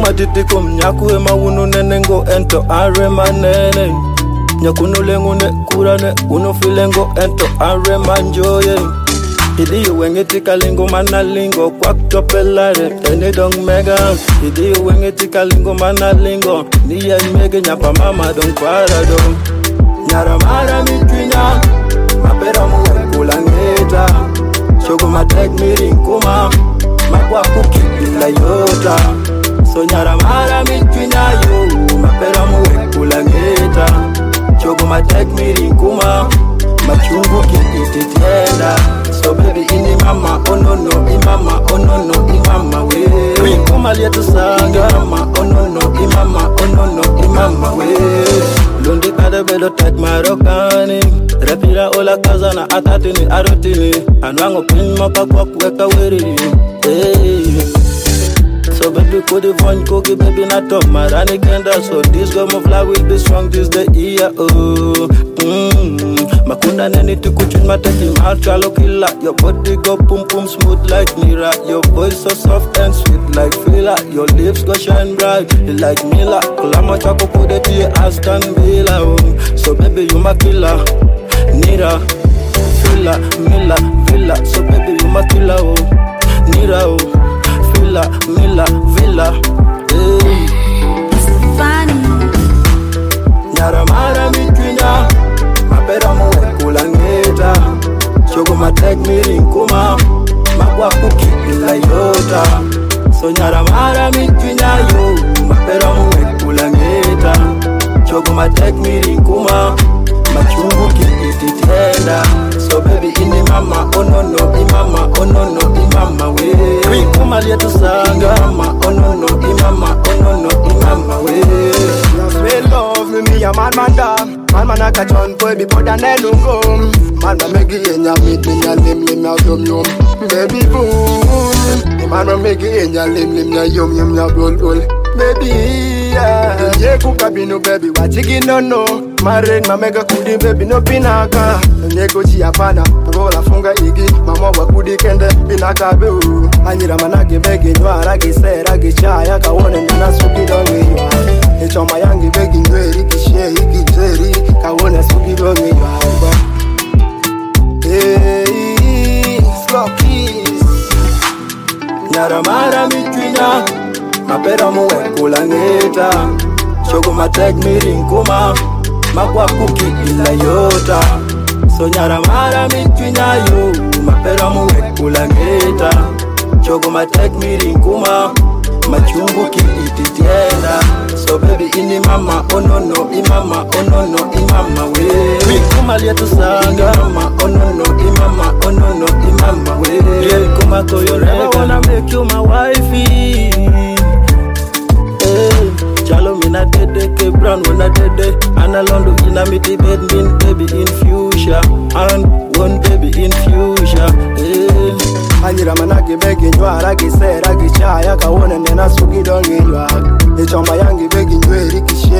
matiti kum nyaku ema unu nene ngo ento are manene. Nyakunu lengune kurane unu filengo ento are manjoye. Idi you wengeti kalingo manalingo kwak topelare ene dong mega. Idi you wengeti kalingo manalingo ni ya mege nyapa mama dong para dong. Nyara mara mitwinya mapera muwe kulangeta. Shogo matek mirinkuma makwa kukipila yota. So nyara mara mitwinya yo mapera muwe kulangeta. Shogo matek mirinkuma machungu kikititenda. So baby ini mama oh no no imama oh no no imama we. Kuma lietu sanga mama oh no no imama oh no no imama we. Lundi kada bedo tek marokani. Repira ola kazana atatini arotini. Anwango pinma kakwa kuweka weri. So baby could you find cookie baby not top marani kenda. So this girl move like will be strong this the year oh. Makunda neni tukuchin mateki marchalo killa. Your body go pum pum smooth like Mira. Your voice so soft and sweet like Fila. Your lips go shine bright like Mila. Kulama chako kudeti Aston Villa oh. So baby you my killer. Nira, Fila, Mila, Villa. So baby you my killer oh. Nira oh. Fila, Mila, Villa. Hey. Funny. Nyara mara mitwinya mapera muwe kulangeta. Shogo matek mirinkuma makwa kukipila yota. So nyara mara mitwinya yo mapera muwe kulangeta. Shogo matek mirinkuma machungu kikititenda. So baby ini mama oh no no imama oh no no imama we. Kuma lietu sanga mama oh no no imama oh no no imama we. Sweet love me a man da. Man a catch on boy before the night don't come. Man a make it in ya meet me ya lim ya yum yum. Baby boom. Man a make it in ya lim ya yum ya roll. Baby yeah. Ye kukabino baby wachiki no no. Married mamega kudi baby no pinaka. Nego chi apana rola funga igi mama wa kudi kende pinaka be. Anyira manage begi nwara gisera gichaya kawone nina suki dongi ywa. Echoma yangi begi nweri kishe igi jeri kawone suki dongi ywa. Hey, slow kiss. Nyara mara mitwinya mapera muwe kulangeta. Shogo matek mirinkuma makwa kukipila yota. So nyara mara mitwinya yo mapera muwe kulangeta. Shogo matek mirinkuma machungu kikititenda. So baby ini mama oh no no imama oh no no imama we. Kuma lietu sanga mama oh no no imama oh no no imama we. Yeah, kuma koyorega. I wanna make you my wifey. Chalo mina dede ke brown when I dede. Ana londo ina miti bed min baby in fuchsia. And one baby in fuchsia. Anyira manage begi njwara gisera gichaya kawone nena suki dongi ywa. Echoma yangi begi njweri kishi